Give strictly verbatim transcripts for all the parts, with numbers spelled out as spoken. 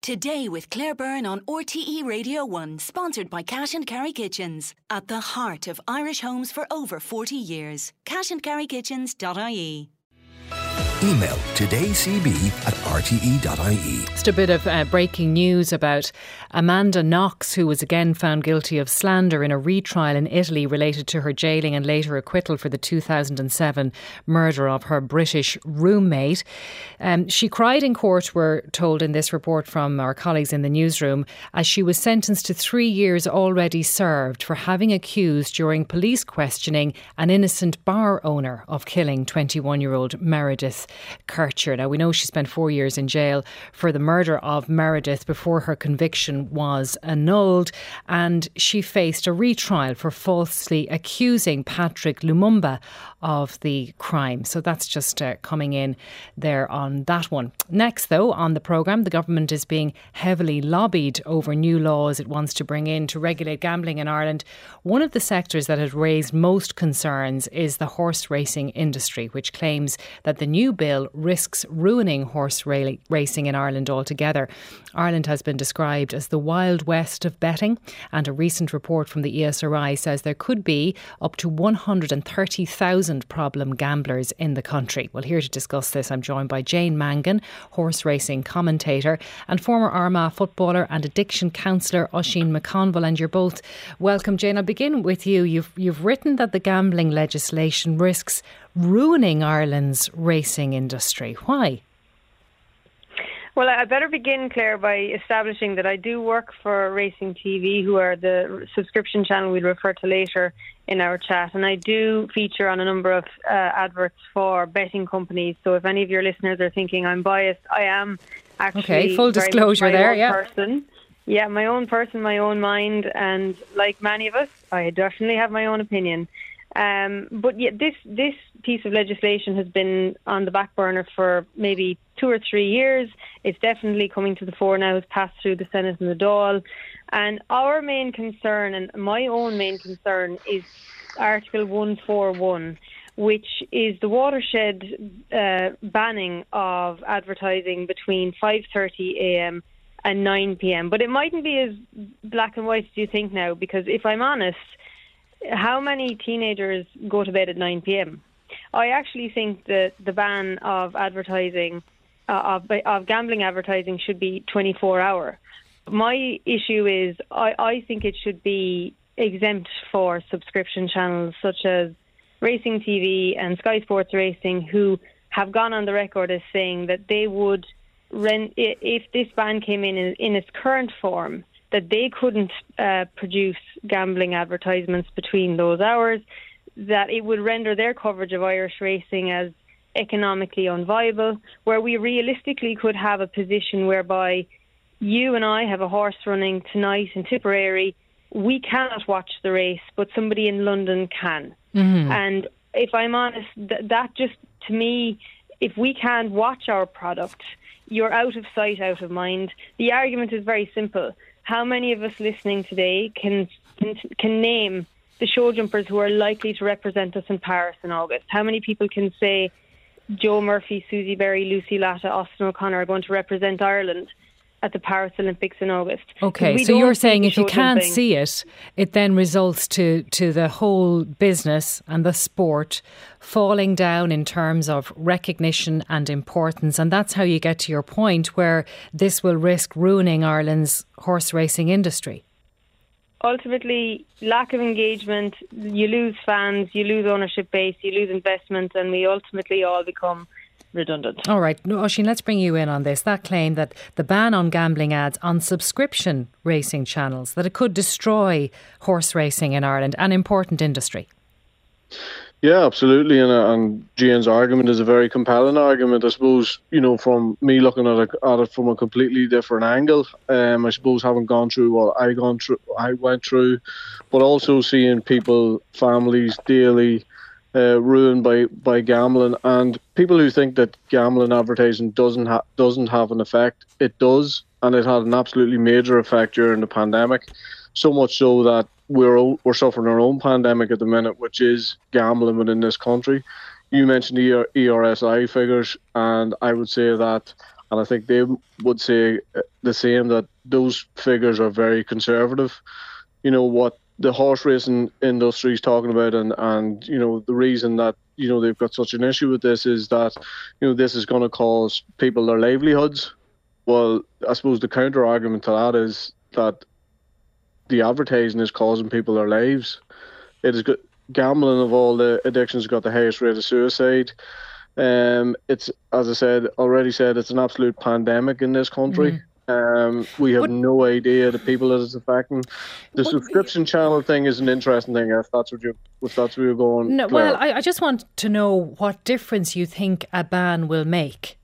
Today with Claire Byrne on R T E Radio one, sponsored by Cash and Carry Kitchens. At the heart of Irish homes for over forty years. cash and carry kitchens dot I E. Email todaycb at r t e dot I E. Just a bit of uh, breaking news about Amanda Knox, who was again found guilty of slander in a retrial in Italy related to her jailing and later acquittal for the two thousand seven murder of her British roommate. Um, she cried in court, we're told in this report from our colleagues in the newsroom, as she was sentenced to three years already served for having accused, during police questioning, an innocent bar owner of killing twenty-one-year-old Meredith Kircher. Now, we know she spent four years in jail for the murder of Meredith before her conviction was annulled, and she faced a retrial for falsely accusing Patrick Lumumba of the crime. So that's just uh, coming in there on that one. Next, though, on the programme, the government is being heavily lobbied over new laws it wants to bring in to regulate gambling in Ireland. One of the sectors that has raised most concerns is the horse racing industry, which claims that the new bill risks ruining horse ra- racing in Ireland altogether. Ireland has been described as the Wild West of betting, and a recent report from the E S R I says there could be up to one hundred thirty thousand problem gamblers in the country. Well, here to discuss this, I'm joined by Jane Mangan, horse racing commentator, and former Armagh footballer and addiction counsellor Oisín McConville. And you're both welcome. Jane, I'll begin with you. You've, you've written that the gambling legislation risks ruining Ireland's racing industry. Why? Well, I better begin, Claire, by establishing that I do work for Racing T V, who are the subscription channel we'll refer to later in our chat. And I do feature on a number of uh, adverts for betting companies. So if any of your listeners are thinking I'm biased, I am actually okay, full disclosure there, yeah. Person. Yeah, my own person, my own mind. And like many of us, I definitely have my own opinion. Um, but yeah, this this piece of legislation has been on the back burner for maybe two or three years. It's definitely coming to the fore now. It's passed through the Senate and the Dáil. And our main concern, and my own main concern, is Article one forty-one, which is the watershed uh, banning of advertising between five thirty a.m. and nine p.m. But it mightn't be as black and white as you think now, because if I'm honest, how many teenagers go to bed at nine p.m? I actually think that the ban of advertising, uh, of, of gambling advertising, should be twenty-four hour. My issue is I, I think it should be exempt for subscription channels such as Racing T V and Sky Sports Racing, who have gone on the record as saying that they would, rent, if this ban came in in, in its current form, that they couldn't uh, produce gambling advertisements between those hours, that it would render their coverage of Irish racing as economically unviable, where we realistically could have a position whereby you and I have a horse running tonight in Tipperary. We cannot watch the race, but somebody in London can. Mm-hmm. And if I'm honest, th- that just, to me, if we can't watch our product, you're out of sight, out of mind. The argument is very simple. How many of us listening today can, can can name the show jumpers who are likely to represent us in Paris in August? How many people can say Joe Murphy, Susie Berry, Lucy Latta, Austin O'Connor are going to represent Ireland at the Paris Olympics in August? Okay, so you're saying if you can't jumping. see it, it then results to, to the whole business and the sport falling down in terms of recognition and importance. And that's how you get to your point where this will risk ruining Ireland's horse racing industry. Ultimately, lack of engagement, you lose fans, you lose ownership base, you lose investment, and we ultimately all become redundant. All right, no, Oisín, let's bring you in on this. That claim that the ban on gambling ads on subscription racing channels, that it could destroy horse racing in Ireland, an important industry. Yeah, absolutely. And, uh, and Jane's argument is a very compelling argument. I suppose, you know, from me looking at it, at it from a completely different angle, um, I suppose having gone through what I gone through, I went through, but also seeing people, families daily uh, ruined by, by gambling, and people who think that gambling advertising doesn't ha- doesn't have an effect. It does, and it had an absolutely major effect during the pandemic. So much so that we're we're suffering our own pandemic at the minute, which is gambling within this country. You mentioned the E R S I figures, and I would say that and I think they would say the same, that those figures are very conservative. You know, what the horse racing industry is talking about, and, and you know, the reason that, you know, they've got such an issue with this is that, you know, this is going to cause people their livelihoods. Well, I suppose the counter argument to that is that the advertising is causing people their lives. It is good. Gambling of all the addictions has got the highest rate of suicide. Um, it's, as I said, already said, it's an absolute pandemic in this country. Mm. Um, we have but, no idea the people that it's affecting. The but, subscription channel thing is an interesting thing. If that's what you, if that's where you're going. No, well, I, I just want to know what difference you think a ban will make.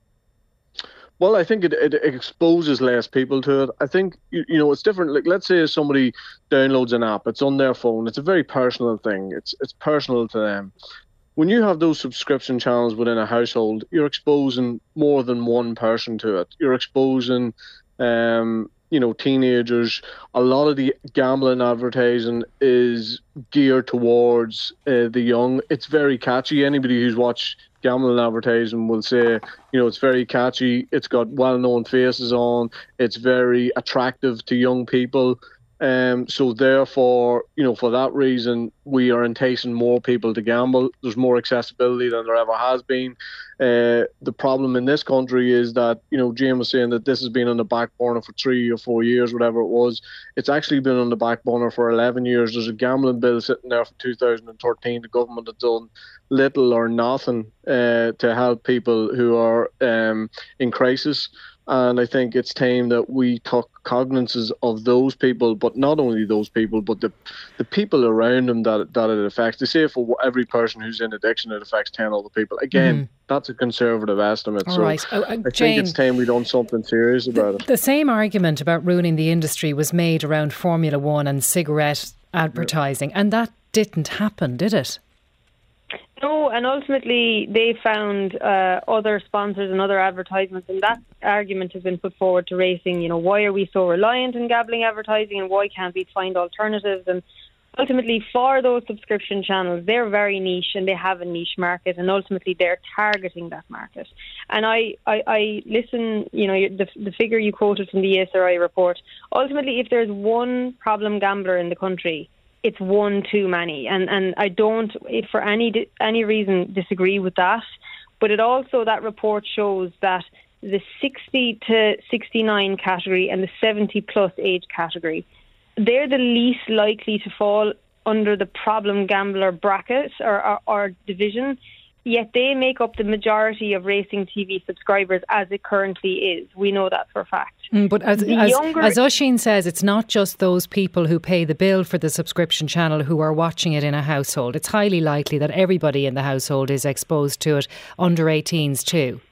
Well, I think it, it exposes less people to it. I think, you, you know, it's different. Like, let's say somebody downloads an app, it's on their phone. It's a very personal thing. It's it's personal to them. When you have those subscription channels within a household, you're exposing more than one person to it. You're exposing, um, you know, teenagers. A lot of the gambling advertising is geared towards uh, the young. It's very catchy. Anybody who's watched gambling advertising will say, you know, it's very catchy. It's got well-known faces on. It's very attractive to young people. Um, so therefore, you know, for that reason, we are enticing more people to gamble. There's more accessibility than there ever has been. Uh, the problem in this country is that, you know, Jane was saying that this has been on the back burner for three or four years, whatever it was. It's actually been on the back burner for eleven years. There's a gambling bill sitting there from two thousand thirteen. The government has done little or nothing uh, to help people who are um, in crisis. And I think it's time that we took cognizance of those people, but not only those people, but the the people around them that that it affects. They say for every person who's in addiction, it affects ten other people. Again, mm. that's a conservative estimate. All so right. oh, uh, I Jane, think it's time we done something serious about the, it. The same argument about ruining the industry was made around Formula One and cigarette advertising, yeah. and that didn't happen, did it? No, and ultimately they found uh, other sponsors and other advertisements, and that argument has been put forward to racing. You know, why are we so reliant on gambling advertising, and why can't we find alternatives? And ultimately, for those subscription channels, they're very niche and they have a niche market, and ultimately they're targeting that market. And I, I, I listen, you know, the, the figure you quoted from the E S R I report, ultimately, if there's one problem gambler in the country, it's one too many, and and I don't, if for any any reason, disagree with that. But it also, that report shows that the sixty to sixty-nine category and the seventy plus age category, they're the least likely to fall under the problem gambler bracket or, or, or division. Yet they make up the majority of racing T V subscribers as it currently is. We know that for a fact. Mm, but as, as, younger, as Oisín says, it's not just those people who pay the bill for the subscription channel who are watching it in a household. It's highly likely that everybody in the household is exposed to it, under eighteens too.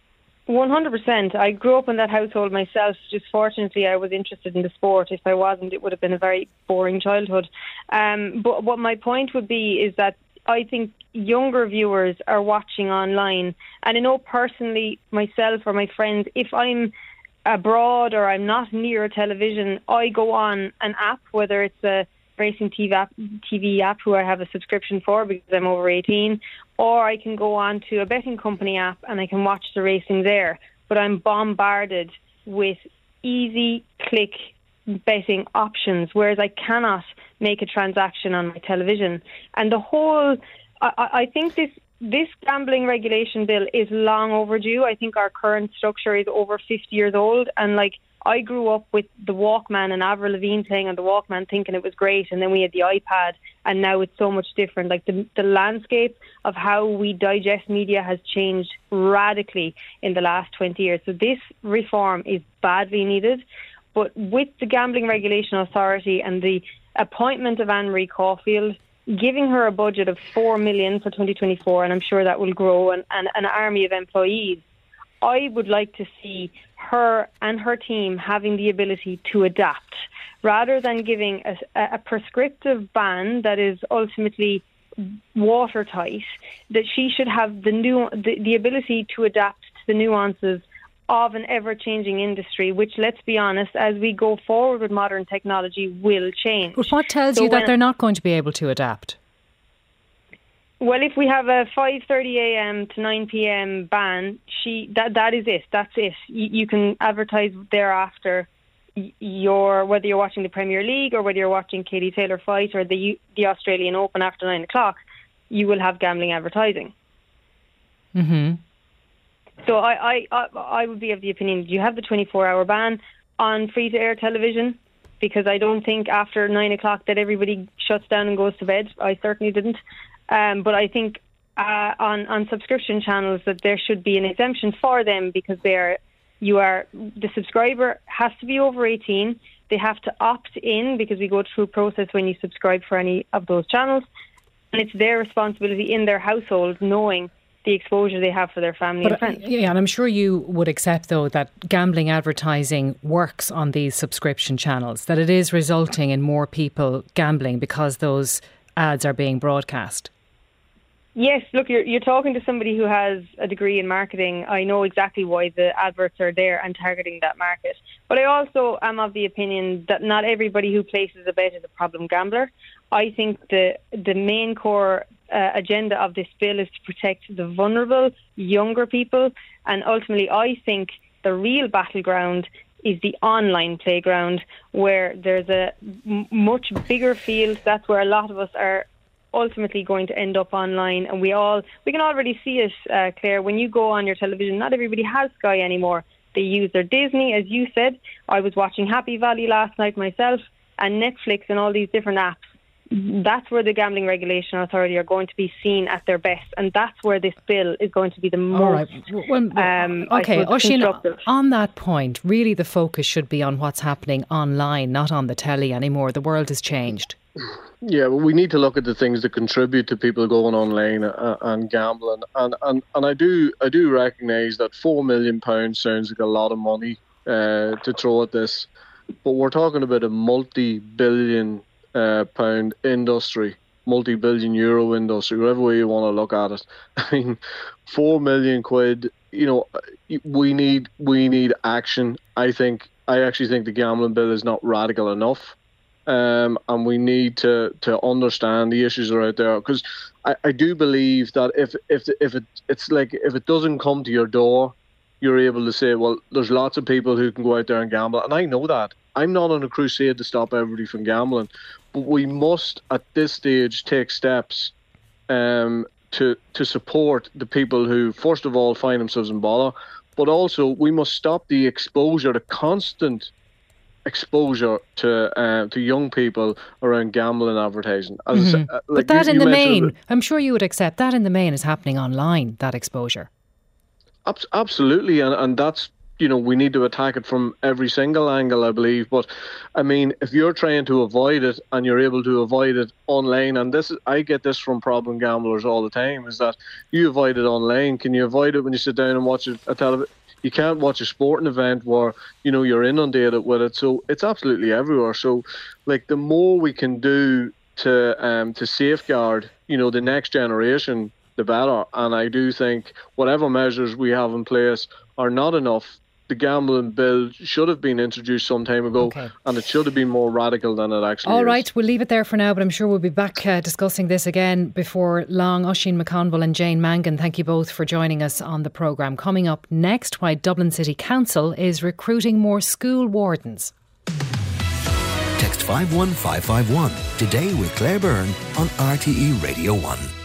one hundred percent. I grew up in that household myself. Just fortunately, I was interested in the sport. If I wasn't, it would have been a very boring childhood. Um, but what my point would be is that I think younger viewers are watching online. And I know personally, myself or my friends, if I'm abroad or I'm not near a television, I go on an app, whether it's a racing T V app, T V app who I have a subscription for because I'm over eighteen, or I can go on to a betting company app and I can watch the racing there. But I'm bombarded with easy click betting options, whereas I cannot make a transaction on my television. And the whole, I, I think this this gambling regulation bill is long overdue. I think our current structure is over fifty years old, and like, I grew up with the Walkman and Avril Lavigne playing on the Walkman thinking it was great, and then we had the iPad, and now it's so much different. Like, the, the landscape of how we digest media has changed radically in the last twenty years. So this reform is badly needed. But with the Gambling Regulation Authority and the appointment of Anne-Marie Caulfield, giving her a budget of four million dollars for twenty twenty-four, and I'm sure that will grow, and, and an army of employees, I would like to see her and her team having the ability to adapt, rather than giving a, a prescriptive ban that is ultimately watertight. That she should have the new the, the ability to adapt to the nuances of an ever-changing industry, which, let's be honest, as we go forward with modern technology, will change. But what tells so you that they're not going to be able to adapt? Well, if we have a five thirty a.m. to nine p.m. ban, she that that is it. That's it. You, you can advertise thereafter. Your whether you're watching the Premier League or whether you're watching Katie Taylor fight or the the Australian Open after nine o'clock, you will have gambling advertising. Mm-hmm. So I, I, I would be of the opinion that you have the twenty-four hour ban on free-to-air television, because I don't think after nine o'clock that everybody shuts down and goes to bed. I certainly didn't. Um, but I think uh, on, on subscription channels that there should be an exemption for them, because they are, you are, the subscriber has to be over eighteen. They have to opt in, because we go through a process when you subscribe for any of those channels. And it's their responsibility in their household, knowing the exposure they have for their family but, and friends. Yeah, and I'm sure you would accept, though, that gambling advertising works on these subscription channels, that it is resulting in more people gambling because those ads are being broadcast. Yes, look, you're, you're talking to somebody who has a degree in marketing. I know exactly why the adverts are there and targeting that market. But I also am of the opinion that not everybody who places a bet is a problem gambler. I think the the main core uh, agenda of this bill is to protect the vulnerable, younger people. And ultimately, I think the real battleground is the online playground, where there's a m- much bigger field. That's where a lot of us are ultimately going to end up online. And we all we can already see it, uh, Claire. When you go on your television, not everybody has Sky anymore. They use their Disney, as you said. I was watching Happy Valley last night myself, and Netflix and all these different apps. That's where the Gambling Regulation Authority are going to be seen at their best, and that's where this bill is going to be the most. All right. Well, um, okay, Oisín, on that point, really the focus should be on what's happening online, not on the telly anymore. The world has changed. Yeah, well, we need to look at the things that contribute to people going online uh, and gambling, and, and and I do I do recognise that four million pounds sounds like a lot of money uh, to throw at this, but we're talking about a multi-billion uh, pound industry, multi-billion euro industry, whatever way you want to look at it. I mean, four million quid. You know, we need we need action. I think I actually think the gambling bill is not radical enough. Um, and we need to, to understand the issues that are out there, because I, I do believe that if if if it it's like if it doesn't come to your door, you're able to say, well, there's lots of people who can go out there and gamble, and I know that. I'm not on a crusade to stop everybody from gambling, but we must at this stage take steps um, to to support the people who first of all find themselves in bother, but also we must stop the exposure, the constant exposure to uh, to young people around gambling advertising. As mm-hmm. uh, like but that you, in you the main, I'm sure you would accept, that in the main is happening online, that exposure. Ab- absolutely, and, and that's, you know, we need to attack it from every single angle, I believe. But I mean, if you're trying to avoid it and you're able to avoid it online, and this is, I get this from problem gamblers all the time, is that you avoid it online. Can you avoid it when you sit down and watch a, a television? You can't watch a sporting event where, you know, you're inundated with it. So it's absolutely everywhere. So, like, the more we can do to um, to safeguard, you know, the next generation, the better. And I do think whatever measures we have in place are not enough. The gambling bill should have been introduced some time ago, okay. and it should have been more radical than it actually All is. right, we'll leave it there for now, but I'm sure we'll be back uh, discussing this again before long. Oisín McConville and Jane Mangan, thank you both for joining us on the programme. Coming up next, why Dublin City Council is recruiting more school wardens. Text five one five five one today with Claire Byrne on R T E Radio one.